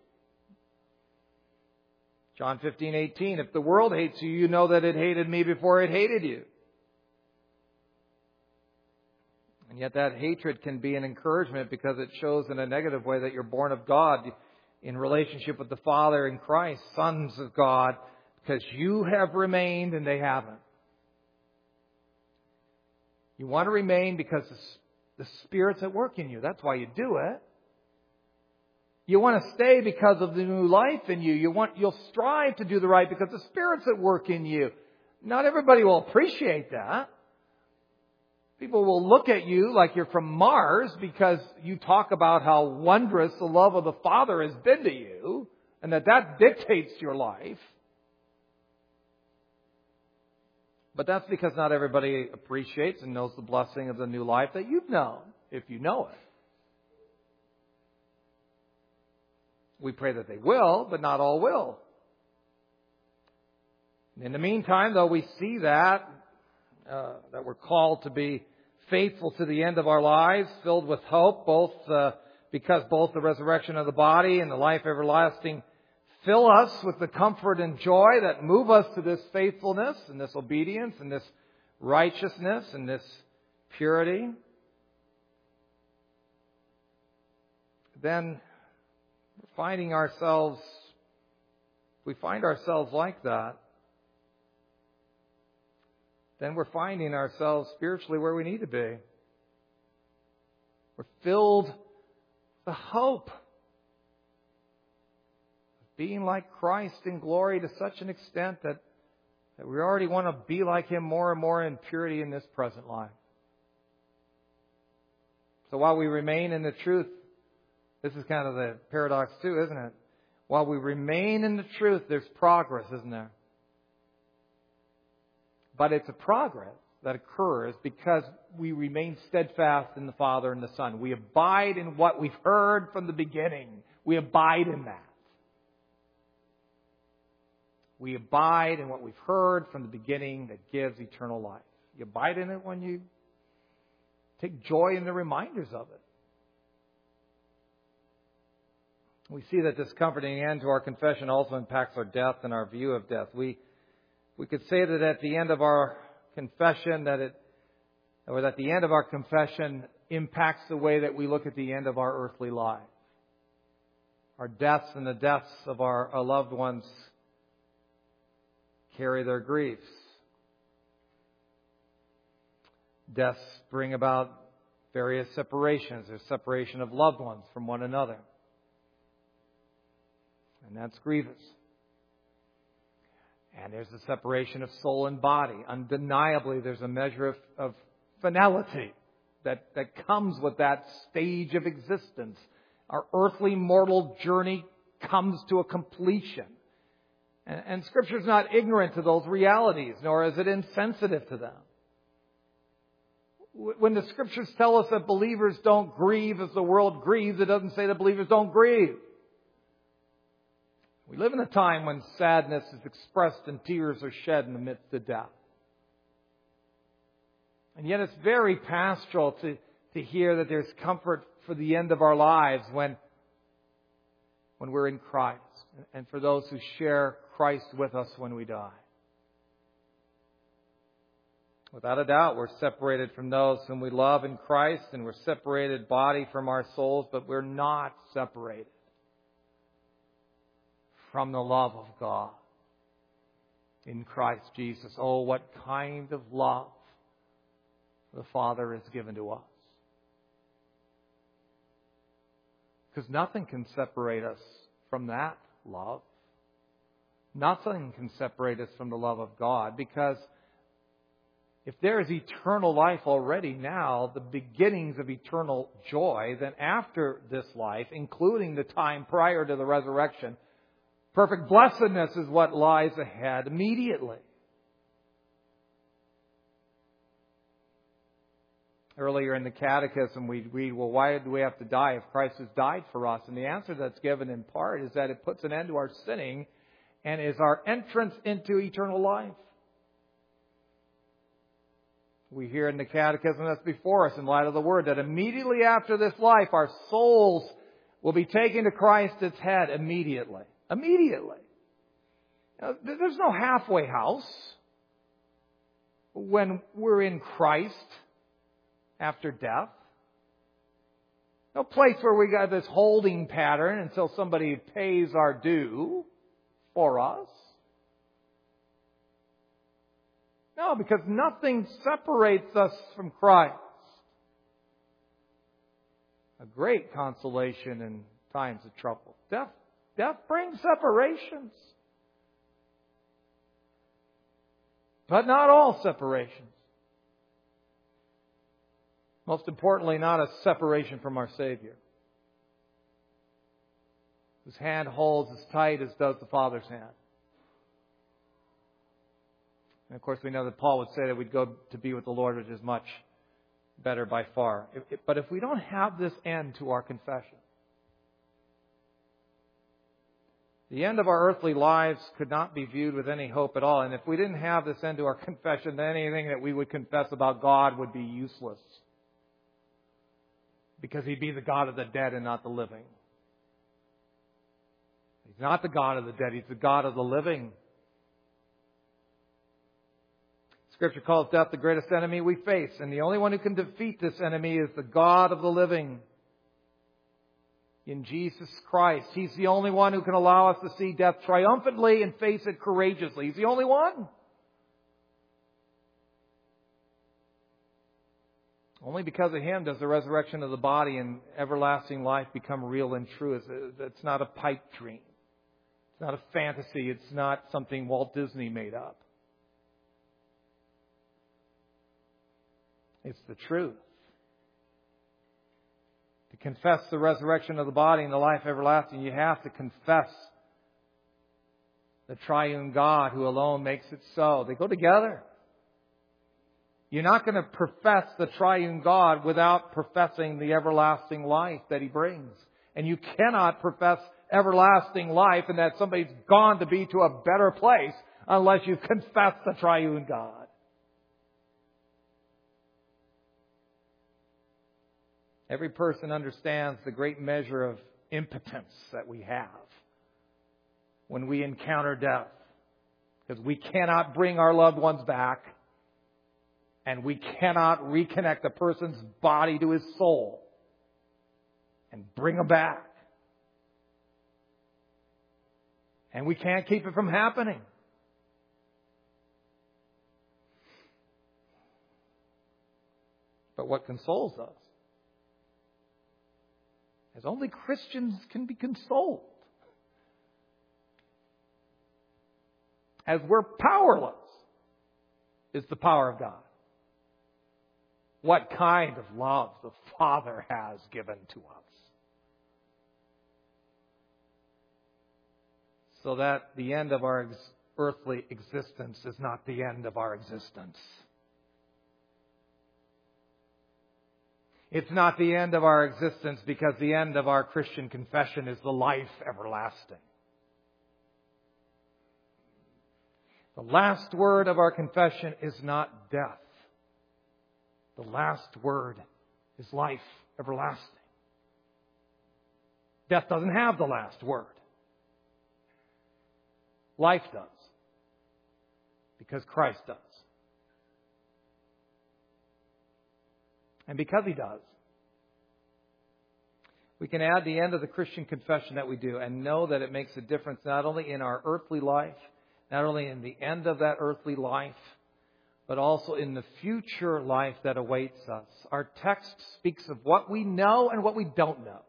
John fifteen eighteen, if the world hates you, you know that it hated me before it hated you. And yet that hatred can be an encouragement because it shows in a negative way that you're born of God in relationship with the Father in Christ, sons of God, because you have remained and they haven't. You want to remain because the Spirit's at work in you. That's why you do it. You want to stay because of the new life in you. You want, you'll strive to do the right because the Spirit's at work in you. Not everybody will appreciate that. People will look at you like you're from Mars because you talk about how wondrous the love of the Father has been to you and that that dictates your life. But that's because not everybody appreciates and knows the blessing of the new life that you've known, if you know it. We pray that they will, but not all will. In the meantime, though we see that, uh, that we're called to be faithful to the end of our lives, filled with hope, both uh, because both the resurrection of the body and the life everlasting fill us with the comfort and joy that move us to this faithfulness and this obedience and this righteousness and this purity. Then finding ourselves, we find ourselves like that, then we're finding ourselves spiritually where we need to be. We're filled with the hope of being like Christ in glory to such an extent that, that we already want to be like Him more and more in purity in this present life. So while we remain in the truth, this is kind of the paradox too, isn't it? While we remain in the truth, there's progress, isn't there? But it's a progress that occurs because we remain steadfast in the Father and the Son. We abide in what we've heard from the beginning. We abide in that. We abide in what we've heard from the beginning that gives eternal life. You abide in it when you take joy in the reminders of it. We see that this comforting end to our confession also impacts our death and our view of death. We we could say that at the end of our confession, that it, or that the end of our confession impacts the way that we look at the end of our earthly life. Our deaths and the deaths of our, our loved ones carry their griefs. Deaths bring about various separations. There's separation of loved ones from one another. And that's grievous. And there's a separation of soul and body. Undeniably, there's a measure of, of finality that, that comes with that stage of existence. Our earthly mortal journey comes to a completion. And, and Scripture's not ignorant to those realities, nor is it insensitive to them. When the Scriptures tell us that believers don't grieve as the world grieves, it doesn't say that believers don't grieve. We live in a time when sadness is expressed and tears are shed in the midst of death. And yet it's very pastoral to, to hear that there's comfort for the end of our lives when, when we're in Christ, and for those who share Christ with us when we die. Without a doubt, we're separated from those whom we love in Christ, and we're separated body from our souls, but we're not separated from the love of God in Christ Jesus. Oh, what kind of love the Father has given to us. Because nothing can separate us from that love. Nothing can separate us from the love of God, because if there is eternal life already now, the beginnings of eternal joy, then after this life, including the time prior to the resurrection, perfect blessedness is what lies ahead immediately. Earlier in the Catechism, we read, well, why do we have to die if Christ has died for us? And the answer that's given in part is that it puts an end to our sinning and is our entrance into eternal life. We hear in the Catechism that's before us in light of the Word that immediately after this life, our souls will be taken to Christ its head immediately. Immediately. Now, there's no halfway house when we're in Christ after death. No place where we got this holding pattern until somebody pays our due for us. No, because nothing separates us from Christ. A great consolation in times of trouble. Death, death brings separations. But not all separations. Most importantly, not a separation from our Savior, whose hand holds as tight as does the Father's hand. And of course, we know that Paul would say that we'd go to be with the Lord, which is much better by far. But if we don't have this end to our confession, the end of our earthly lives could not be viewed with any hope at all. And if we didn't have this end to our confession, then anything that we would confess about God would be useless. Because He'd be the God of the dead and not the living. He's not the God of the dead. He's the God of the living. Scripture calls death the greatest enemy we face. And the only one who can defeat this enemy is the God of the living. In Jesus Christ. He's the only one who can allow us to see death triumphantly and face it courageously. He's the only one. Only because of Him does the resurrection of the body and everlasting life become real and true. It's not a pipe dream. It's not a fantasy. It's not something Walt Disney made up. It's the truth. To confess the resurrection of the body and the life everlasting, you have to confess the triune God who alone makes it so. They go together. You're not going to profess the triune God without professing the everlasting life that He brings. And you cannot profess everlasting life and that somebody's gone to be to a better place unless you confess the triune God. Every person understands the great measure of impotence that we have when we encounter death. Because we cannot bring our loved ones back. And we cannot reconnect a person's body to his soul and bring him back. And we can't keep it from happening. But what consoles us, as only Christians can be consoled, as we're powerless, is the power of God. What kind of love the Father has given to us. So that the end of our ex- earthly existence is not the end of our existence. It's not the end of our existence because the end of our Christian confession is the life everlasting. The last word of our confession is not death. The last word is life everlasting. Death doesn't have the last word. Life does. Because Christ does. And because He does, we can add the end of the Christian confession that we do and know that it makes a difference not only in our earthly life, not only in the end of that earthly life, but also in the future life that awaits us. Our text speaks of what we know and what we don't know.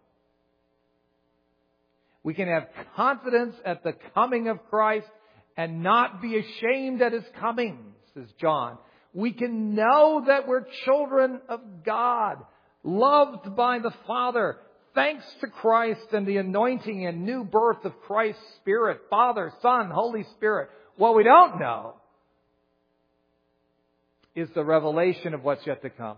We can have confidence at the coming of Christ and not be ashamed at His coming, says John. We can know that we're children of God, loved by the Father, thanks to Christ and the anointing and new birth of Christ's Spirit, Father, Son, Holy Spirit. What we don't know is the revelation of what's yet to come.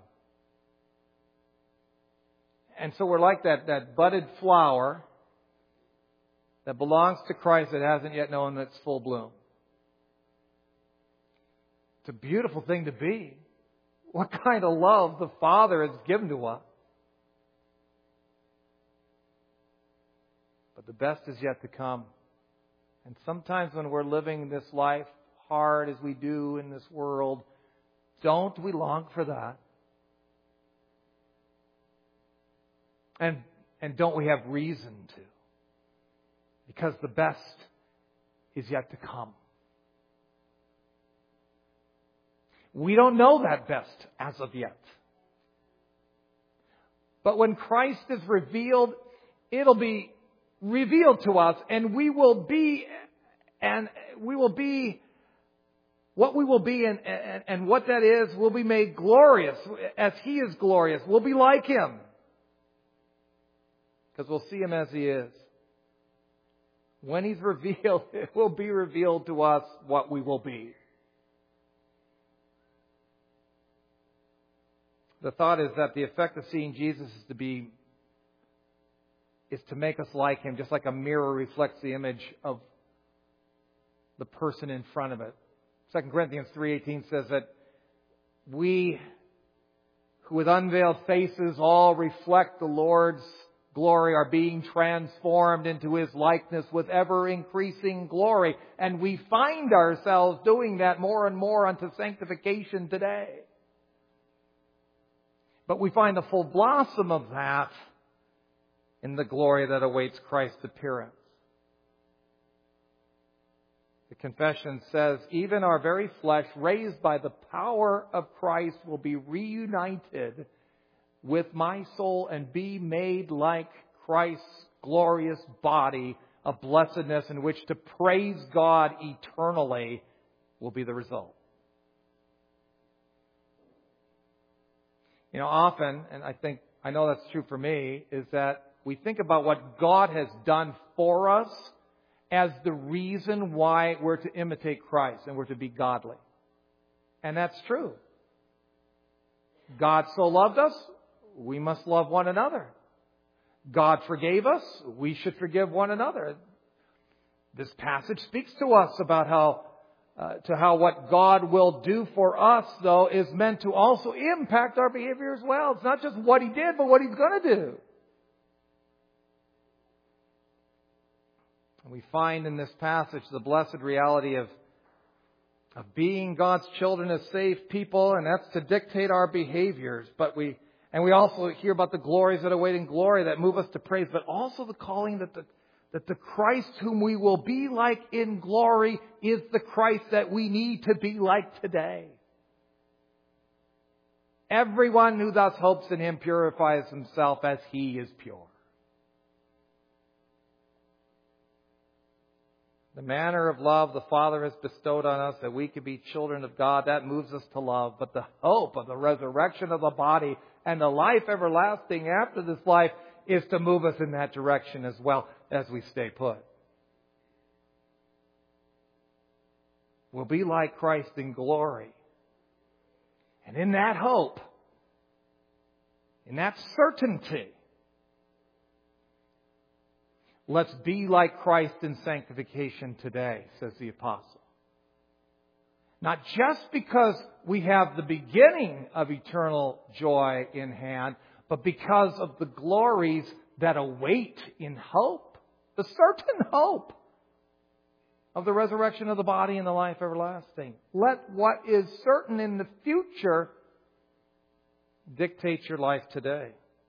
And so we're like that, that budded flower that belongs to Christ that hasn't yet known its full bloom. It's a beautiful thing to be. What kind of love the Father has given to us. But the best is yet to come. And sometimes when we're living this life hard as we do in this world, don't we long for that? And, and don't we have reason to? Because the best is yet to come. We don't know that best as of yet. But when Christ is revealed, it'll be revealed to us, and we will be, and we will be, what we will be and, and, and what that is will be made glorious as He is glorious. We'll be like Him because we'll see Him as He is. When He's revealed, it will be revealed to us what we will be. The thought is that the effect of seeing Jesus is to be, is to make us like Him, just like a mirror reflects the image of the person in front of it. Second Corinthians three eighteen says that we, who with unveiled faces all reflect the Lord's glory, are being transformed into His likeness with ever-increasing glory. And we find ourselves doing that more and more unto sanctification today. But we find the full blossom of that in the glory that awaits Christ's appearance. The confession says, even our very flesh, raised by the power of Christ, will be reunited with my soul and be made like Christ's glorious body of blessedness, in which to praise God eternally will be the result. You know, often, and I think, I know that's true for me, is that we think about what God has done for us as the reason why we're to imitate Christ and we're to be godly. And that's true. God so loved us, we must love one another. God forgave us, we should forgive one another. This passage speaks to us about how, uh, to how what God will do for us, though, is meant to also impact our behavior as well. It's not just what He did, but what He's going to do. We find in this passage the blessed reality of, of being God's children as saved people, and that's to dictate our behaviors. But we, and we also hear about the glories that await in glory that move us to praise, but also the calling that the, that the Christ whom we will be like in glory is the Christ that we need to be like today. Everyone who thus hopes in Him purifies himself as He is pure. The manner of love the Father has bestowed on us that we could be children of God, that moves us to love. But the hope of the resurrection of the body and the life everlasting after this life is to move us in that direction as well as we stay put. We'll be like Christ in glory. And in that hope, in that certainty, let's be like Christ in sanctification today, says the apostle. Not just because we have the beginning of eternal joy in hand, but because of the glories that await in hope. The certain hope of the resurrection of the body and the life everlasting. Let what is certain in the future dictate your life today.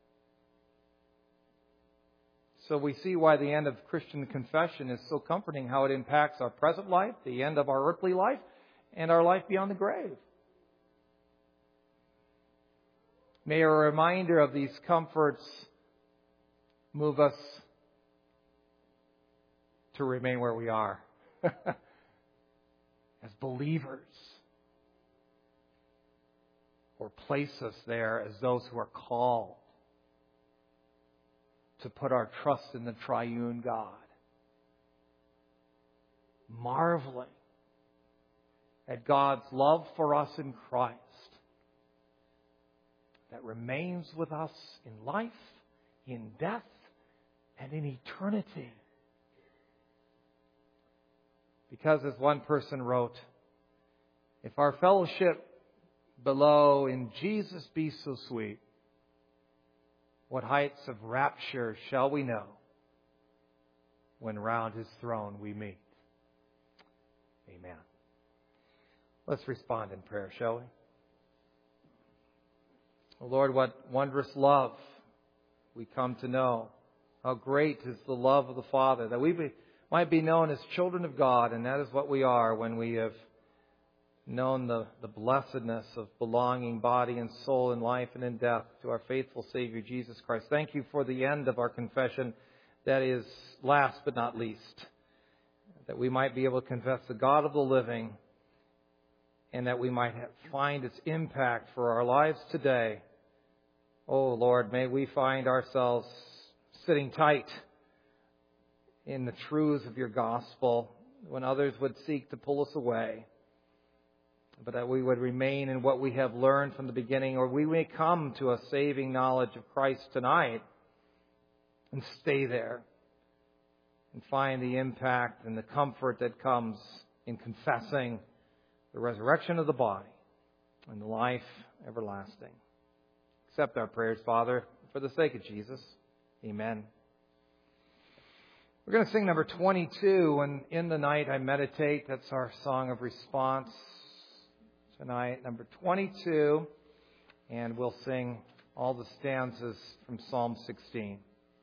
So we see why the end of Christian confession is so comforting, how it impacts our present life, the end of our earthly life, and our life beyond the grave. May a reminder of these comforts move us to remain where we are as believers, or place us there as those who are called to put our trust in the triune God, marveling at God's love for us in Christ that remains with us in life, in death, and in eternity. Because as one person wrote, if our fellowship below in Jesus be so sweet, what heights of rapture shall we know when round His throne we meet? Amen. Let's respond in prayer, shall we? Oh Lord, what wondrous love we come to know. How great is the love of the Father, that we be, might be known as children of God, and that is what we are when we have known the, the blessedness of belonging body and soul in life and in death to our faithful Savior Jesus Christ. Thank You for the end of our confession, that is last but not least, that we might be able to confess the God of the living, and that we might have, find its impact for our lives today. Oh, Lord, may we find ourselves sitting tight in the truths of your gospel when others would seek to pull us away, but that we would remain in what we have learned from the beginning, or we may come to a saving knowledge of Christ tonight and stay there and find the impact and the comfort that comes in confessing the resurrection of the body and the life everlasting. Accept our prayers, Father, for the sake of Jesus. Amen. We're going to sing number twenty-two, and In the Night I Meditate. That's our song of response tonight, number twenty-two, and we'll sing all the stanzas from Psalm sixteen.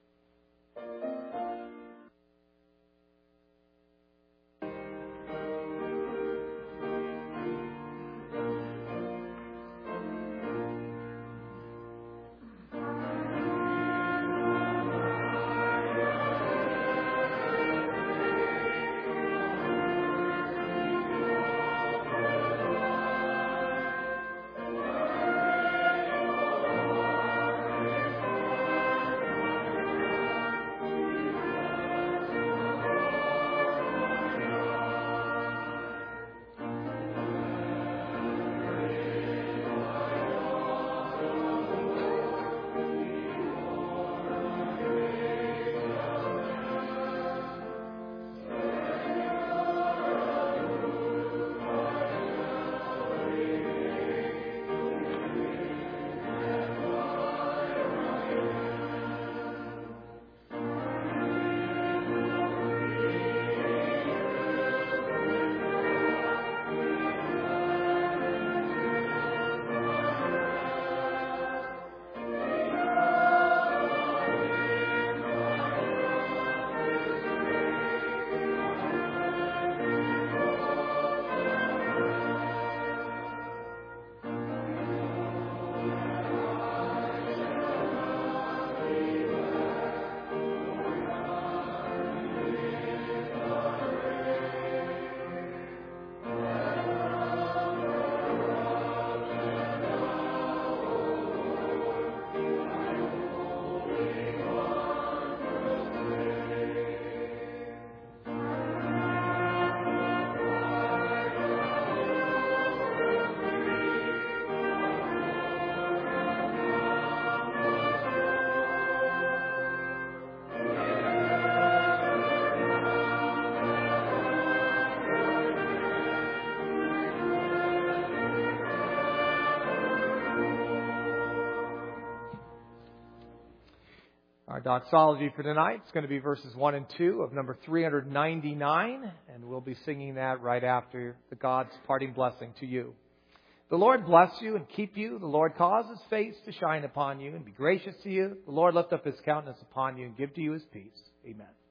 Our doxology for tonight is going to be verses one and two of number three ninety-nine, and we'll be singing that right after the God's parting blessing to you. The Lord bless you and keep you. The Lord cause His face to shine upon you and be gracious to you. The Lord lift up His countenance upon you and give to you His peace. Amen.